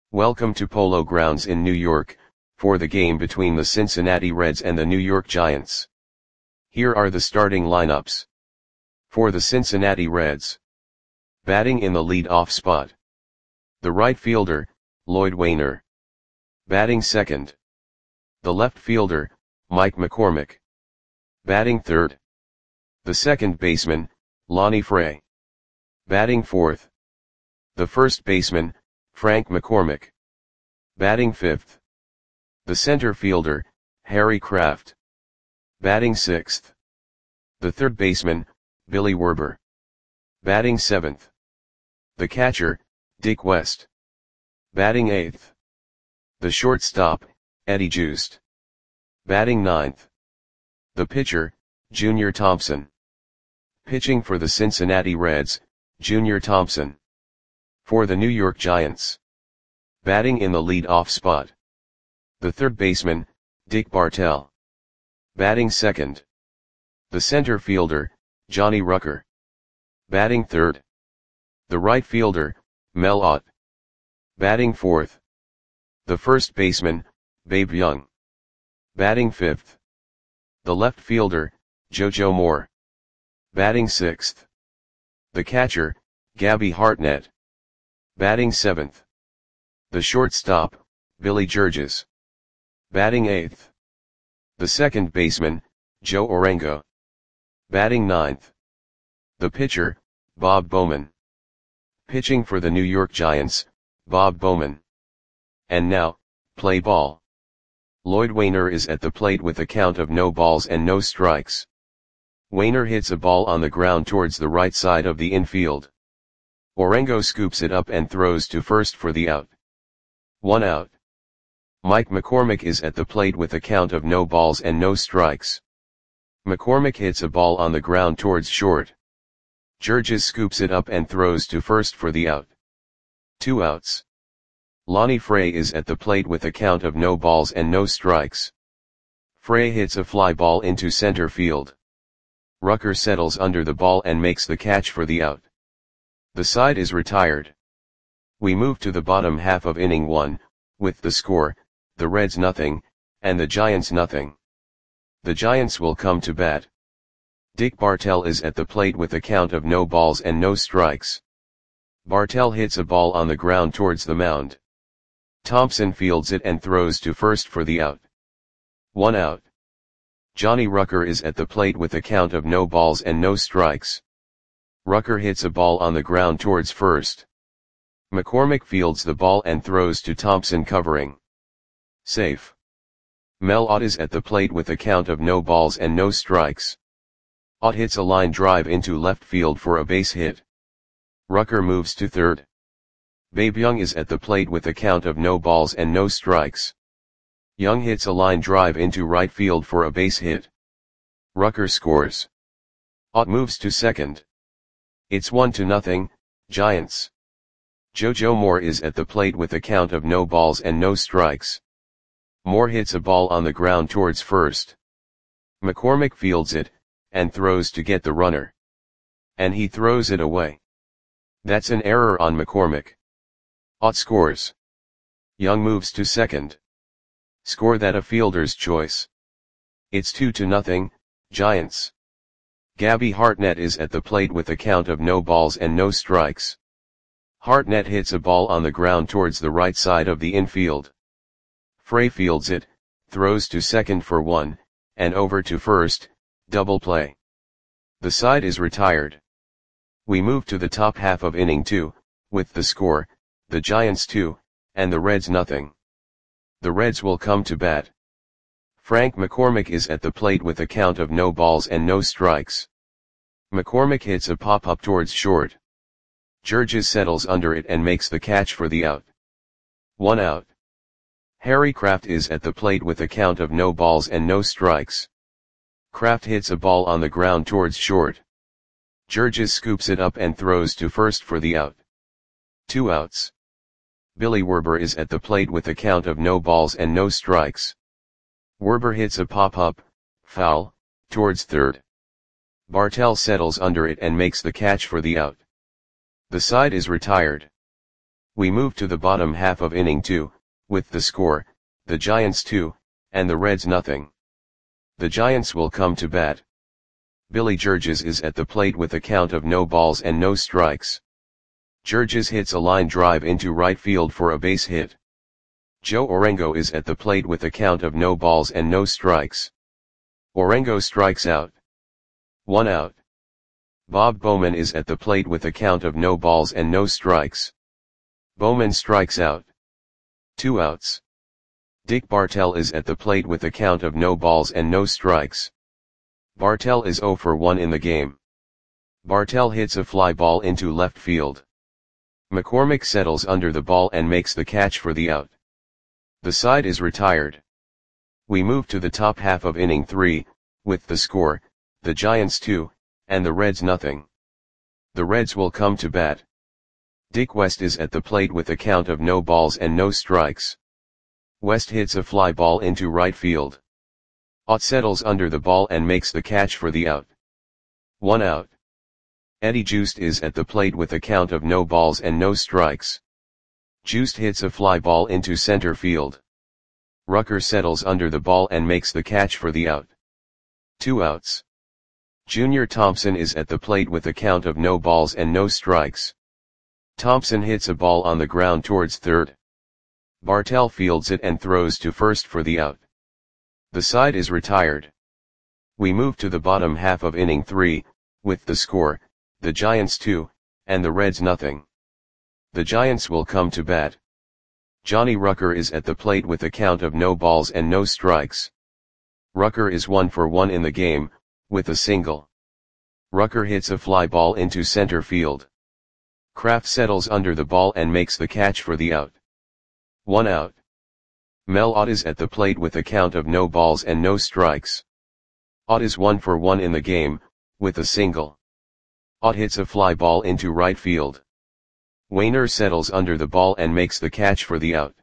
Welcome to Polo Grounds in New York, for the game between the Cincinnati Reds and the New York Giants. Here are the starting lineups. For the Cincinnati Reds. Batting in the lead-off spot. The right fielder, Lloyd Waner. Batting second. The left fielder, Mike McCormick. Batting third. The second baseman, Lonnie Fray. Batting fourth. The first baseman, Frank McCormick. Batting fifth. The center fielder, Harry Kraft. Batting sixth. The third baseman, Billy Werber. Batting seventh. The catcher, Dick West. Batting eighth. The shortstop, Eddie Joost. Batting ninth. The pitcher, Junior Thompson. Pitching for the Cincinnati Reds, Junior Thompson. For the New York Giants. Batting in the lead-off spot. The third baseman, Dick Bartell. Batting second. The center fielder, Johnny Rucker. Batting third. The right fielder, Mel Ott. Batting fourth. The first baseman, Babe Young. Batting fifth. The left fielder, JoJo Moore. Batting sixth. The catcher, Gabby Hartnett. Batting seventh. The shortstop, Billy Georges. Batting eighth. The second baseman, Joe Orengo. Batting ninth. The pitcher, Bob Bowman. Pitching for the New York Giants, Bob Bowman. And now, play ball. Lloyd Waner is at the plate with a count of no balls and no strikes. Waner hits a ball on the ground towards the right side of the infield. Orengo scoops it up and throws to first for the out. 1 out. Mike McCormick is at the plate with a count of no balls and no strikes. McCormick hits a ball on the ground towards short. Georges scoops it up and throws to first for the out. 2 outs. Lonnie Fray is at the plate with a count of no balls and no strikes. Fray hits a fly ball into center field. Rucker settles under the ball and makes the catch for the out. The side is retired. We move to the bottom half of inning 1, with the score, the Reds nothing, and the Giants nothing. The Giants will come to bat. Dick Bartell is at the plate with a count of no balls and no strikes. Bartell hits a ball on the ground towards the mound. Thompson fields it and throws to first for the out. 1 out. Johnny Rucker is at the plate with a count of no balls and no strikes. Rucker hits a ball on the ground towards first. McCormick fields the ball and throws to Thompson covering. Safe. Mel Ott is at the plate with a count of no balls and no strikes. Ott hits a line drive into left field for a base hit. Rucker moves to third. Babe Young is at the plate with a count of no balls and no strikes. Young hits a line drive into right field for a base hit. Rucker scores. Ott moves to second. It's 1-0, Giants. JoJo Moore is at the plate with a count of no balls and no strikes. Moore hits a ball on the ground towards first. McCormick fields it, and throws to get the runner. And he throws it away. That's an error on McCormick. Ott scores. Young moves to second. Score that a fielder's choice. It's 2-0, Giants. Gabby Hartnett is at the plate with a count of no balls and no strikes. Hartnett hits a ball on the ground towards the right side of the infield. Fray fields it, throws to second for 1, and over to first, double play. The side is retired. We move to the top half of inning 2, with the score, the Giants 2, and the Reds nothing. The Reds will come to bat. Frank McCormick is at the plate with a count of no balls and no strikes. McCormick hits a pop-up towards short. Georges settles under it and makes the catch for the out. 1 out. Harry Kraft is at the plate with a count of no balls and no strikes. Kraft hits a ball on the ground towards short. Georges scoops it up and throws to first for the out. 2 outs. Billy Werber is at the plate with a count of no balls and no strikes. Werber hits a pop-up, foul, towards third. Bartell settles under it and makes the catch for the out. The side is retired. We move to the bottom half of inning 2, with the score, the Giants 2, and the Reds nothing. The Giants will come to bat. Billy Georges is at the plate with a count of no balls and no strikes. Georges hits a line drive into right field for a base hit. Joe Orengo is at the plate with a count of no balls and no strikes. Orengo strikes out. 1 out. Bob Bowman is at the plate with a count of no balls and no strikes. Bowman strikes out. 2 outs. Dick Bartell is at the plate with a count of no balls and no strikes. Bartell is 0 for 1 in the game. Bartell hits a fly ball into left field. McCormick settles under the ball and makes the catch for the out. The side is retired. We move to the top half of inning 3, with the score, the Giants 2, and the Reds nothing. The Reds will come to bat. Dick West is at the plate with a count of no balls and no strikes. West hits a fly ball into right field. Ott settles under the ball and makes the catch for the out. 1 out. Eddie Joost is at the plate with a count of no balls and no strikes. Joost hits a fly ball into center field. Rucker settles under the ball and makes the catch for the out. 2 outs. Junior Thompson is at the plate with a count of no balls and no strikes. Thompson hits a ball on the ground towards third. Bartell fields it and throws to first for the out. The side is retired. We move to the bottom half of inning 3, with the score, the Giants 2, and the Reds nothing. The Giants will come to bat. Johnny Rucker is at the plate with a count of no balls and no strikes. Rucker is 1 for 1 in the game, with a single. Rucker hits a fly ball into center field. Kraft settles under the ball and makes the catch for the out. 1 out. Mel Ott is at the plate with a count of no balls and no strikes. Ott is 1 for 1 in the game, with a single. Ott hits a fly ball into right field. Wainer settles under the ball and makes the catch for the out.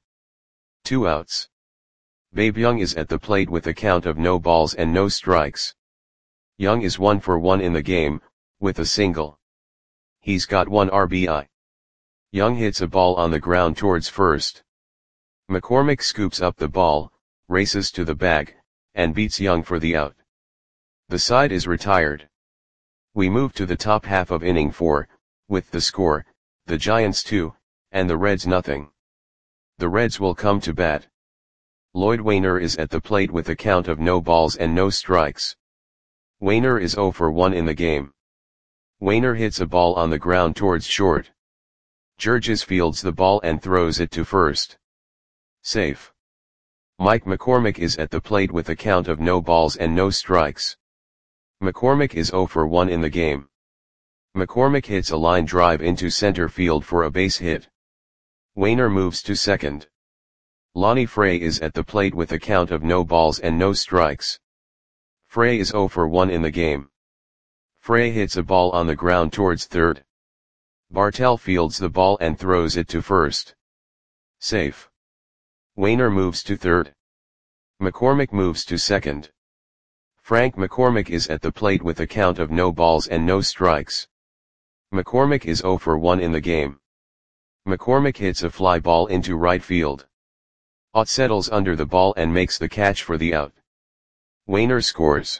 2 outs. Babe Young is at the plate with a count of no balls and no strikes. Young is 1 for 1 in the game, with a single. He's got 1 RBI. Young hits a ball on the ground towards first. McCormick scoops up the ball, races to the bag, and beats Young for the out. The side is retired. We move to the top half of inning 4, with the score, the Giants 2, and the Reds nothing. The Reds will come to bat. Lloyd Wainer is at the plate with a count of no balls and no strikes. Wainer is 0 for 1 in the game. Wainer hits a ball on the ground towards short. Georges fields the ball and throws it to first. Safe. Mike McCormick is at the plate with a count of no balls and no strikes. McCormick is 0 for 1 in the game. McCormick hits a line drive into center field for a base hit. Wainer moves to second. Lonnie Frey is at the plate with a count of no balls and no strikes. Frey is 0 for 1 in the game. Frey hits a ball on the ground towards third. Bartell fields the ball and throws it to first. Safe. Wainer moves to third. McCormick moves to second. Frank McCormick is at the plate with a count of no balls and no strikes. McCormick is 0 for 1 in the game. McCormick hits a fly ball into right field. Ott settles under the ball and makes the catch for the out. Wainer scores.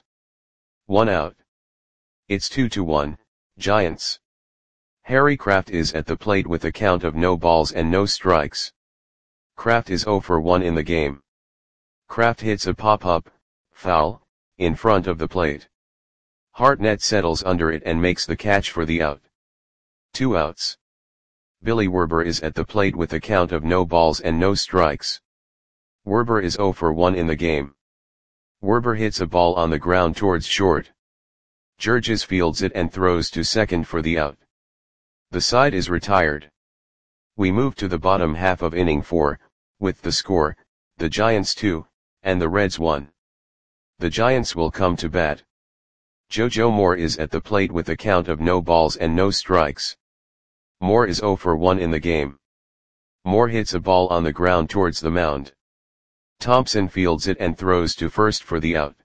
1 out. It's 2-1, Giants. Harry Kraft is at the plate with a count of no balls and no strikes. Kraft is 0 for 1 in the game. Kraft hits a pop-up, foul, in front of the plate. Hartnett settles under it and makes the catch for the out. 2 outs. Billy Werber is at the plate with a count of no balls and no strikes. Werber is 0 for 1 in the game. Werber hits a ball on the ground towards short. Georges fields it and throws to second for the out. The side is retired. We move to the bottom half of inning 4, with the score, the Giants 2, and the Reds 1. The Giants will come to bat. JoJo Moore is at the plate with a count of no balls and no strikes. Moore is 0 for 1 in the game. Moore hits a ball on the ground towards the mound. Thompson fields it and throws to first for the out.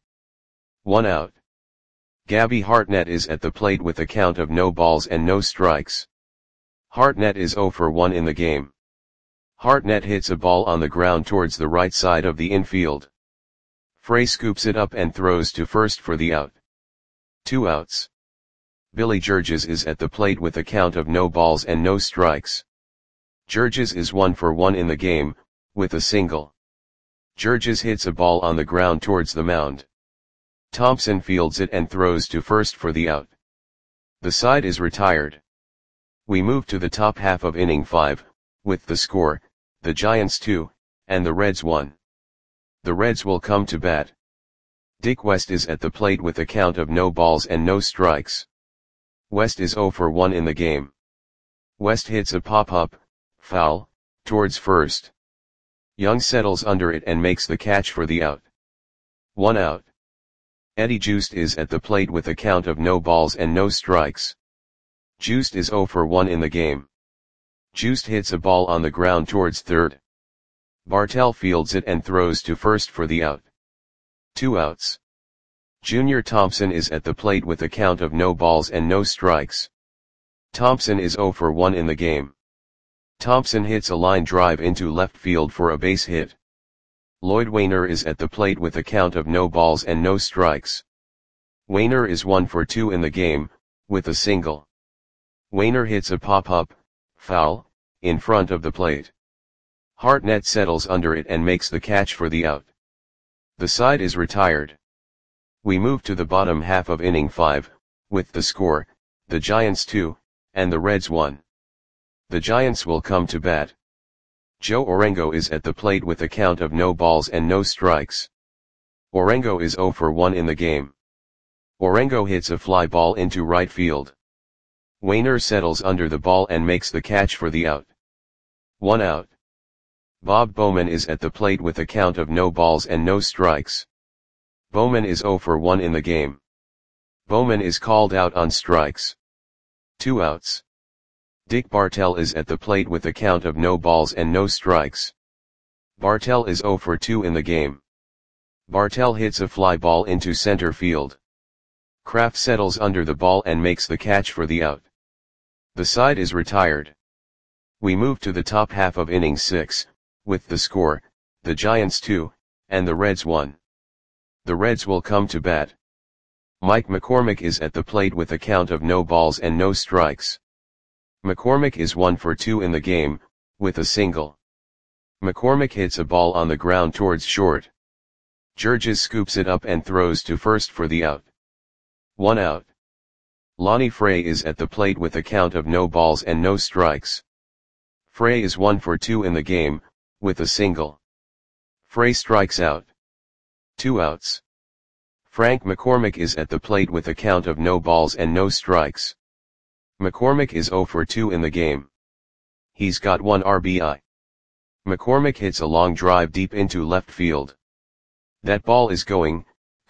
1 out. Gabby Hartnett is at the plate with a count of no balls and no strikes. Hartnett is 0 for 1 in the game. Hartnett hits a ball on the ground towards the right side of the infield. Frey scoops it up and throws to first for the out. 2 outs. Billy Georges is at the plate with a count of no balls and no strikes. Georges is 1 for 1 in the game, with a single. Georges hits a ball on the ground towards the mound. Thompson fields it and throws to first for the out. The side is retired. We move to the top half of inning 5, with the score, the Giants 2, and the Reds 1. The Reds will come to bat. Dick West is at the plate with a count of no balls and no strikes. West is 0 for 1 in the game. West hits a pop-up, foul, towards first. Young settles under it and makes the catch for the out. 1 out. Eddie Joost is at the plate with a count of no balls and no strikes. Joost is 0 for 1 in the game. Joost hits a ball on the ground towards third. Bartell fields it and throws to first for the out. 2 outs. Junior Thompson is at the plate with a count of no balls and no strikes. Thompson is 0 for 1 in the game. Thompson hits a line drive into left field for a base hit. Lloyd Wainer is at the plate with a count of no balls and no strikes. Wainer is 1 for 2 in the game, with a single. Wainer hits a pop-up, foul, in front of the plate. Hartnett settles under it and makes the catch for the out. The side is retired. We move to the bottom half of inning 5, with the score, the Giants 2, and the Reds 1. The Giants will come to bat. Joe Orengo is at the plate with a count of no balls and no strikes. Orengo is 0 for 1 in the game. Orengo hits a fly ball into right field. Wainer settles under the ball and makes the catch for the out. 1 out. Bob Bowman is at the plate with a count of no balls and no strikes. Bowman is 0 for 1 in the game. Bowman is called out on strikes. 2 outs. Dick Bartell is at the plate with a count of no balls and no strikes. Bartell is 0 for 2 in the game. Bartell hits a fly ball into center field. Kraft settles under the ball and makes the catch for the out. The side is retired. We move to the top half of inning 6, with the score, the Giants 2, and the Reds 1. The Reds will come to bat. Mike McCormick is at the plate with a count of no balls and no strikes. McCormick is 1 for 2 in the game, with a single. McCormick hits a ball on the ground towards short. Georges scoops it up and throws to first for the out. 1 out. Lonnie Frey is at the plate with a count of no balls and no strikes. Frey is 1 for 2 in the game, with a single. Frey strikes out. 2 outs. Frank McCormick is at the plate with a count of no balls and no strikes. McCormick is 0 for 2 in the game. He's got 1 RBI. McCormick hits a long drive deep into left field. That ball is gone.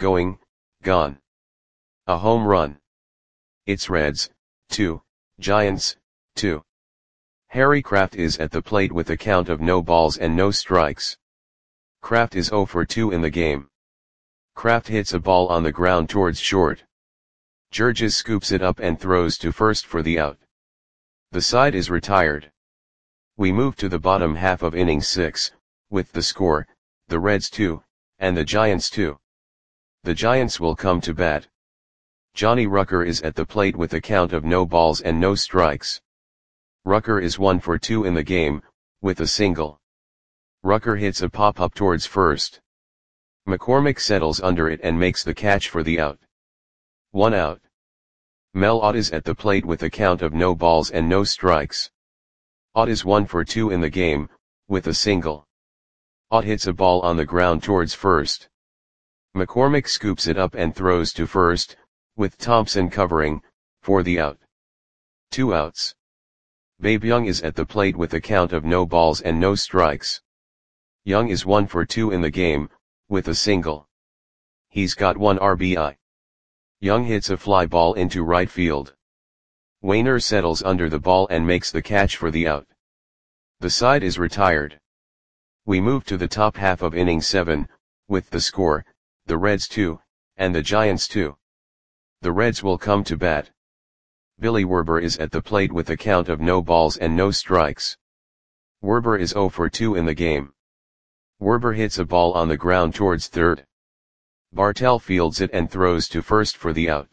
A home run. It's Reds, 2, Giants, 2. Harry Kraft is at the plate with a count of no balls and no strikes. Kraft is 0 for 2 in the game. Kraft hits a ball on the ground towards short. Georges scoops it up and throws to first for the out. The side is retired. We move to the bottom half of inning 6, with the score, the Reds 2, and the Giants 2. The Giants will come to bat. Johnny Rucker is at the plate with a count of no balls and no strikes. Rucker is 1 for 2 in the game, with a single. Rucker hits a pop-up towards first. McCormick settles under it and makes the catch for the out. 1 out. Mel Ott is at the plate with a count of no balls and no strikes. Ott is 1 for 2 in the game, with a single. Ott hits a ball on the ground towards first. McCormick scoops it up and throws to first, with Thompson covering, for the out. 2 outs. Babe Young is at the plate with a count of no balls and no strikes. Young is 1 for 2 in the game, with a single. He's got 1 RBI. Young hits a fly ball into right field. Wainer settles under the ball and makes the catch for the out. The side is retired. We move to the top half of inning 7, with the score, the Reds 2, and the Giants 2. The Reds will come to bat. Billy Werber is at the plate with a count of no balls and no strikes. Werber is 0 for 2 in the game. Werber hits a ball on the ground towards third. Bartel fields it and throws to first for the out.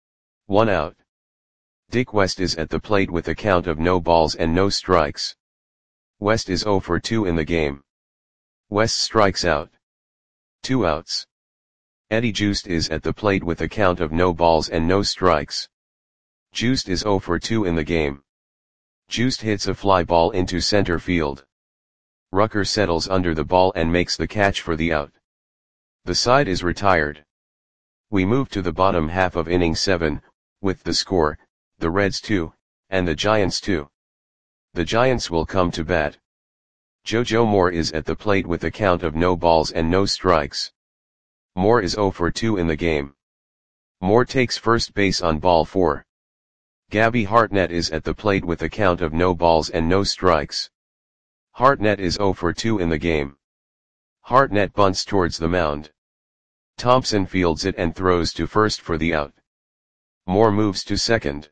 1 out. Dick West is at the plate with a count of no balls and no strikes. West is 0 for 2 in the game. West strikes out. 2 outs. Eddie Joost is at the plate with a count of no balls and no strikes. Joost is 0 for 2 in the game. Joost hits a fly ball into center field. Rucker settles under the ball and makes the catch for the out. The side is retired. We move to the bottom half of inning 7, with the score, the Reds 2, and the Giants 2. The Giants will come to bat. JoJo Moore is at the plate with a count of no balls and no strikes. Moore is 0 for 2 in the game. Moore takes first base on ball 4. Gabby Hartnett is at the plate with a count of no balls and no strikes. Hartnett is 0 for 2 in the game. Hartnett bunts towards the mound. Thompson fields it and throws to first for the out. Moore moves to second.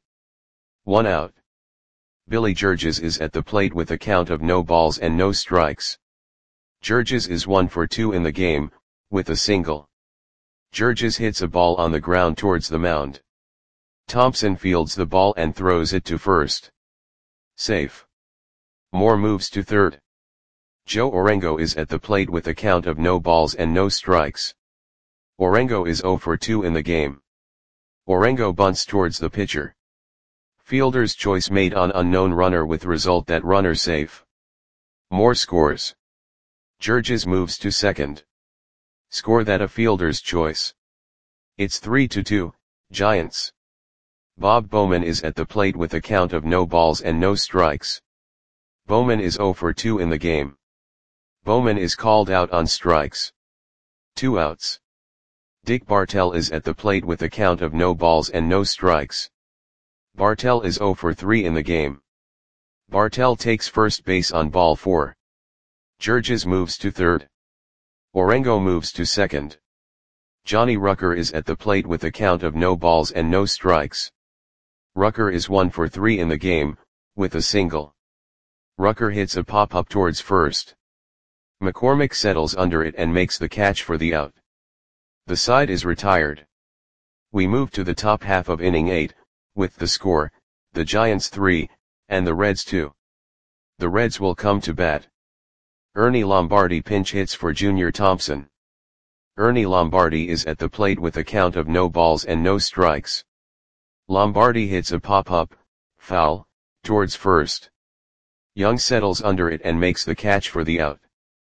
1 out. Billy Georges is at the plate with a count of no balls and no strikes. Georges is 1 for 2 in the game, with a single. Georges hits a ball on the ground towards the mound. Thompson fields the ball and throws it to first. Safe. Moore moves to third. Joe Orengo is at the plate with a count of no balls and no strikes. Orengo is 0 for 2 in the game. Orengo bunts towards the pitcher. Fielder's choice made on unknown runner with result that runner safe. Moore scores. Georges moves to second. Score that a fielder's choice. It's 3-2, Giants. Bob Bowman is at the plate with a count of no balls and no strikes. Bowman is 0 for 2 in the game. Bowman is called out on strikes. 2 outs. Dick Bartel is at the plate with a count of no balls and no strikes. Bartel is 0 for 3 in the game. Bartel takes first base on ball 4. Georges moves to third. Orengo moves to second. Johnny Rucker is at the plate with a count of no balls and no strikes. Rucker is 1 for 3 in the game, with a single. Rucker hits a pop-up towards first. McCormick settles under it and makes the catch for the out. The side is retired. We move to the top half of inning 8, with the score, the Giants 3, and the Reds 2. The Reds will come to bat. Ernie Lombardi pinch hits for Junior Thompson. Ernie Lombardi is at the plate with a count of no balls and no strikes. Lombardi hits a pop-up, foul, towards first. Young settles under it and makes the catch for the out.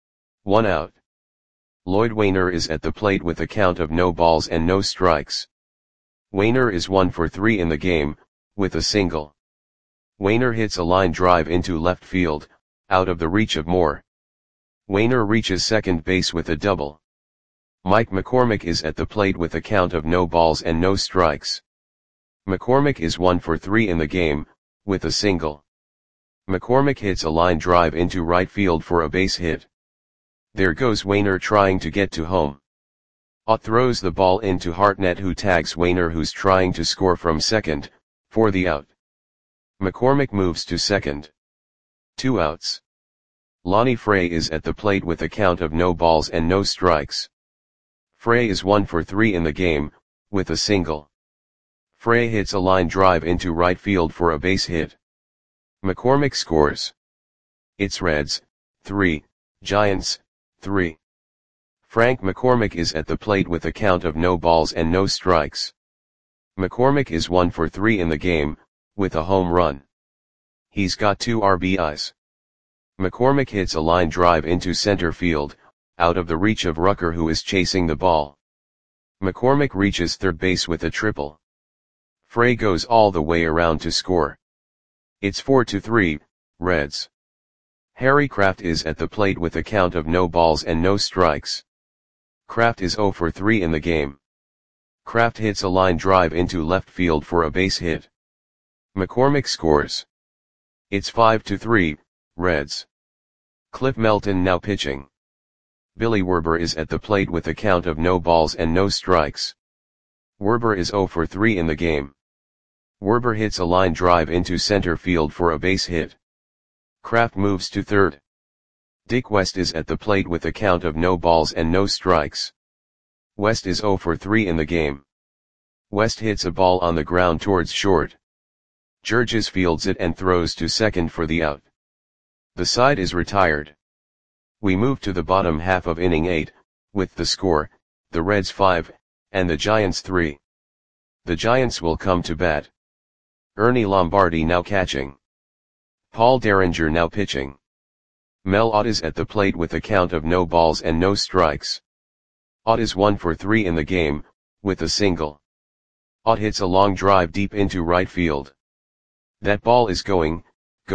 1 out. Lloyd Wainer is at the plate with a count of no balls and no strikes. Wainer is 1 for 3 in the game, with a single. Wainer hits a line drive into left field, out of the reach of Moore. Wainer reaches second base with a double. Mike McCormick is at the plate with a count of no balls and no strikes. McCormick is 1 for 3 in the game, with a single. McCormick hits a line drive into right field for a base hit. There goes Wainer trying to get to home. Ott throws the ball into Hartnett, who tags Wainer, who's trying to score from second, for the out. McCormick moves to second. 2 outs. Lonnie Frey is at the plate with a count of no balls and no strikes. Frey is 1 for 3 in the game, with a single. Frey hits a line drive into right field for a base hit. McCormick scores. It's Reds 3, Giants 3. Frank McCormick is at the plate with a count of no balls and no strikes. McCormick is 1 for 3 in the game, with a home run. He's got 2 RBIs. McCormick hits a line drive into center field, out of the reach of Rucker, who is chasing the ball. McCormick reaches third base with a triple. Frey goes all the way around to score. It's 4-3, Reds. Harry Kraft is at the plate with a count of no balls and no strikes. Kraft is 0 for 3 in the game. Kraft hits a line drive into left field for a base hit. McCormick scores. It's 5-3, Reds. Cliff Melton now pitching. Billy Werber is at the plate with a count of no balls and no strikes. Werber is 0 for 3 in the game. Werber hits a line drive into center field for a base hit. Kraft moves to third. Dick West is at the plate with a count of no balls and no strikes. West is 0 for 3 in the game. West hits a ball on the ground towards short. Georges fields it and throws to second for the out. The side is retired. We move to the bottom half of inning 8, with the score, the Reds 5, and the Giants 3. The Giants will come to bat. Ernie Lombardi now catching. Paul Derringer now pitching. Mel Ott is at the plate with a count of no balls and no strikes. Ott is 1 for 3 in the game, with a single. Ott hits a long drive deep into right field. That ball is gone.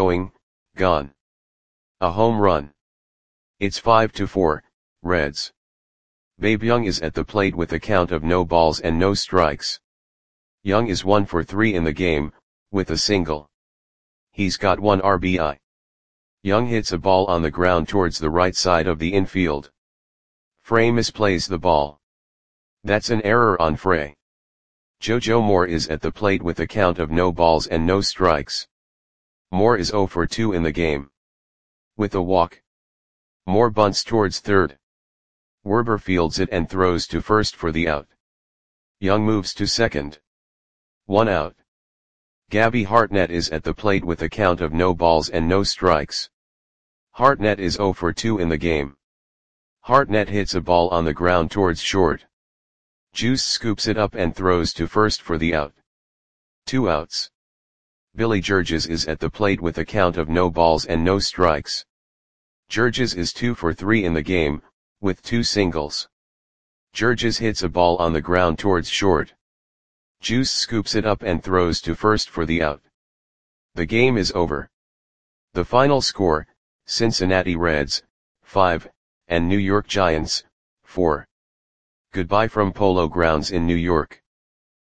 A home run. It's 5-4, Reds. Babe Young is at the plate with a count of no balls and no strikes. Young is 1 for 3 in the game, with a single. He's got 1 RBI. Young hits a ball on the ground towards the right side of the infield. Frey misplays the ball. That's an error on Frey. JoJo Moore is at the plate with a count of no balls and no strikes. Moore is 0 for 2 in the game. With a walk. Moore bunts towards third. Werber fields it and throws to first for the out. Young moves to second. 1 out. Gabby Hartnett is at the plate with a count of no balls and no strikes. Hartnett is 0 for 2 in the game. Hartnett hits a ball on the ground towards short. Juice scoops it up and throws to first for the out. 2 outs. Billy Georges is at the plate with a count of no balls and no strikes. Georges is 2 for 3 in the game, with 2 singles. Georges hits a ball on the ground towards short. Juice scoops it up and throws to first for the out. The game is over. The final score, Cincinnati Reds, 5, and New York Giants, 4. Goodbye from Polo Grounds in New York.